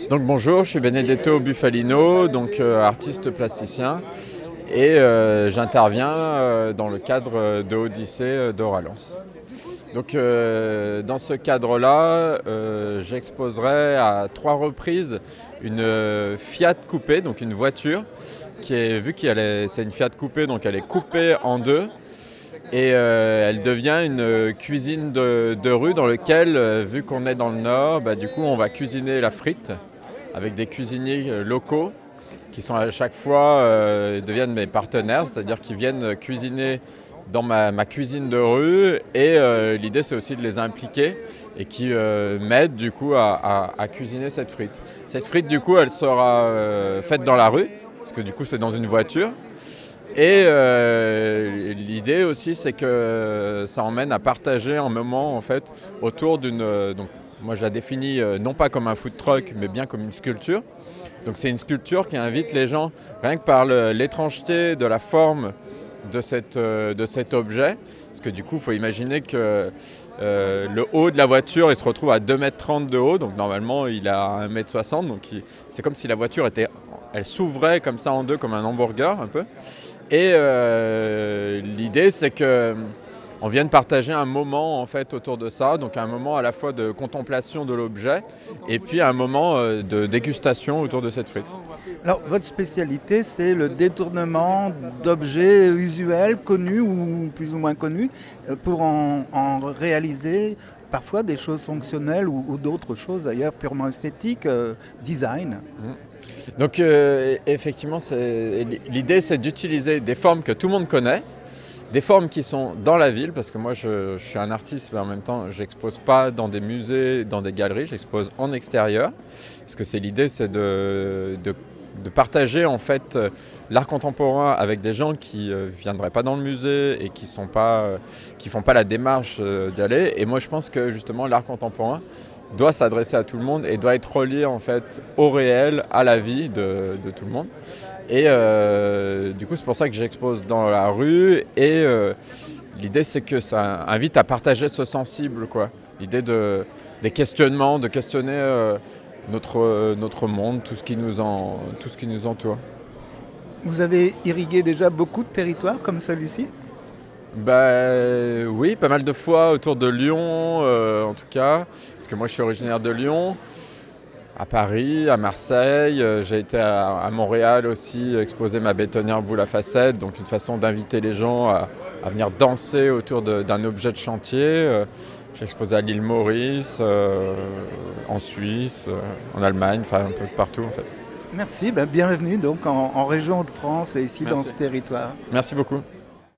Donc bonjour, je suis Benedetto Bufalino, donc artiste plasticien et j'interviens dans le cadre de Odyssée d'Oralens. Donc dans ce cadre-là, j'exposerai à 3 reprises une Fiat Coupé, donc une voiture qui est, vu c'est une Fiat Coupé, donc elle est coupée en deux. Et elle devient une cuisine de rue dans laquelle, vu qu'on est dans le nord, du coup on va cuisiner la frite avec des cuisiniers locaux qui sont à chaque fois deviennent mes partenaires, c'est-à-dire qu'ils viennent cuisiner dans ma cuisine de rue et l'idée c'est aussi de les impliquer et qui m'aident du coup à cuisiner cette frite. Cette frite du coup elle sera faite dans la rue parce que du coup c'est dans une voiture. Et l'idée aussi, c'est que ça emmène à partager un moment en fait autour d'une. Donc, moi, je la définis non pas comme un food truck, mais bien comme une sculpture. Donc, c'est une sculpture qui invite les gens, rien que par l'étrangeté de la forme de cet objet, parce que du coup, il faut imaginer que le haut de la voiture, il se retrouve à 2,30 m de haut, donc normalement, il a 1,60 m. Donc, c'est comme si la voiture elle s'ouvrait comme ça en deux, comme un hamburger un peu. Et l'idée, c'est qu'on vienne partager un moment en fait autour de ça, donc un moment à la fois de contemplation de l'objet et puis un moment de dégustation autour de cette frite. Alors, votre spécialité, c'est le détournement d'objets usuels, connus ou plus ou moins connus, pour en réaliser parfois des choses fonctionnelles ou d'autres choses d'ailleurs purement esthétiques, design. Donc effectivement, l'idée c'est d'utiliser des formes que tout le monde connaît, des formes qui sont dans la ville, parce que moi je suis un artiste, mais en même temps je n'expose pas dans des musées, dans des galeries, j'expose en extérieur, parce que l'idée c'est de partager en fait l'art contemporain avec des gens qui ne viendraient pas dans le musée et qui font pas la démarche d'aller. Et moi je pense que justement l'art contemporain doit s'adresser à tout le monde et doit être relié en fait au réel, à la vie de tout le monde. Et du coup c'est pour ça que j'expose dans la rue et l'idée c'est que ça invite à partager ce sensible, quoi. L'idée des questionnements, de questionner notre monde, tout ce qui nous entoure. Vous avez irrigué déjà beaucoup de territoires comme celui-ci ? Oui, pas mal de fois autour de Lyon, en tout cas, parce que moi je suis originaire de Lyon, à Paris, à Marseille, j'ai été à Montréal aussi exposer ma bétonnière boule à facettes, donc une façon d'inviter les gens à venir danser autour d'un objet de chantier. J'ai exposé à l'île Maurice, en Suisse, en Allemagne, enfin un peu partout en fait. Merci, bienvenue donc en région de France et ici. Merci. Dans ce territoire. Merci beaucoup.